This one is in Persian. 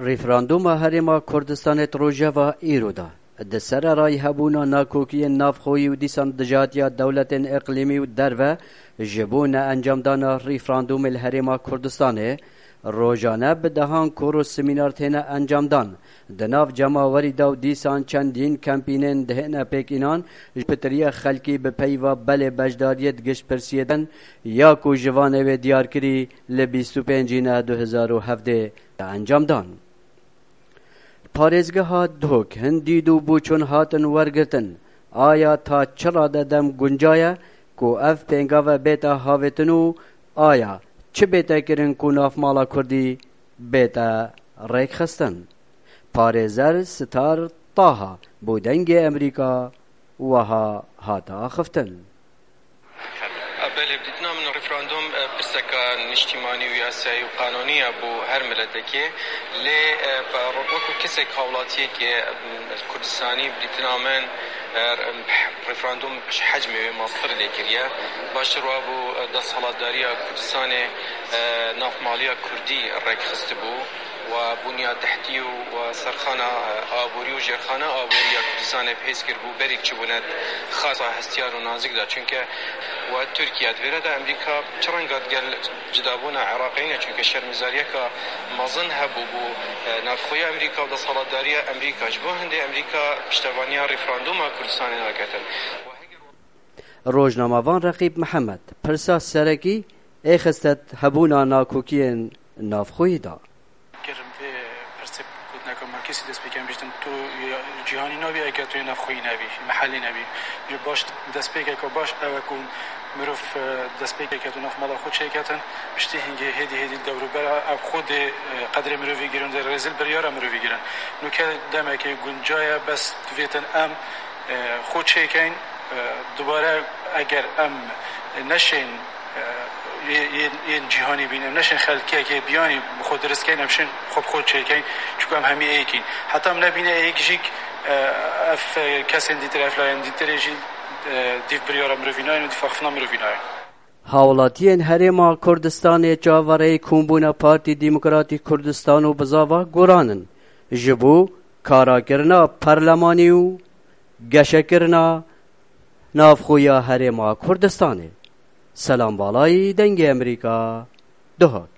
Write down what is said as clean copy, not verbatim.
ریفراندوم هرما کردستان روجاوا ایرودا دسر رای هبونا ناکوکی نافخوی و دیسان دجاتیا دولت اقلیمی و درو جبون انجام دانا ریفراندوم الهرما کردستانه روزانه به دهان کورو سمینار تینا انجام دان دناف جماوری داو دیسان چندین کمپینن دهنا پیکینان پتریا خلکی به پیوا بله بجداریت گشت پرسیدن یا کو جوانه و دیار کری ل 25 2017 انجام دان پارێزگەها دۆک هەندید و بووچۆن هاتن وەرگرتن ئایا تا چڕا دەدەم گونجایە کو ئەف پێنگاوە بێتە هاوێتن و ئایا چ بێتەکردن کو نافماڵە کوردی بێتە ڕێکخستن پارێزەر ستار تاها بۆ دەنگی ئەمریکا وەها هاتە خفتن بلدنا من الريفراندوم برسكا اجتماعي وسياسي وقانوني ابو هر ملتكي لي بروكو كسك حولاتي كي الكردستاني بلدنا من ريفراندوم حجمي مصر لكريا باشر ابو د صلاداريا كردستاني ناف ماليه كردي الرك خستبو وبنية تحتية وسرخانة آبوری و جرخانه آبوری کردستان پیش کرد بو بریک چبوند خاصة هستیار و نازک دا چونکه و ترکیه دویره دا امریکا چرنگاد گل جدابونا عراقیینه چونکه شرمزاریه که مازن هبو بو نافخوی امریکا و دا صلاداری امریکا جبو هنده امریکا پشتوانیا ریفراندوم کردستان ناکتن روزنامه‌وان رقیب محمد پرساس سرکی اخستت هبونا ناکوکین نافخوی دا کسی دست بکن بیشتن تو جهانی نبی اگر توی نفخوی نبی محلی نبی باش دست بکن که باش اوکون مروف دست بکن که تو نف مالا خود شرکتن بشتی هنگی هدی دورو برا اب خود قدر مروفی گیرن در رزل بریارا مروفی گیرن نو که دمه که گنجای بس دویتن ام خود شرکن دوباره اگر ام نشین این جهانی بینم نشین خلقی که بیانی خود درست کن همشین خود چه کن چون هم همی ایکین حتی هم نبینه ایکشیک اف کسی دیتر افلاین دیترشی دیف بریارا مروینای و دیف اخفنا مروینای هاولاتین هرما کردستان جاوره کومبونا پارتی دموکراتی کردستان و بزاوا گورانن جبو کاراکرنا پارلمانی و گشکرنا نافخویا هرما کردستانه سلام بالای دنگ امریکا دهات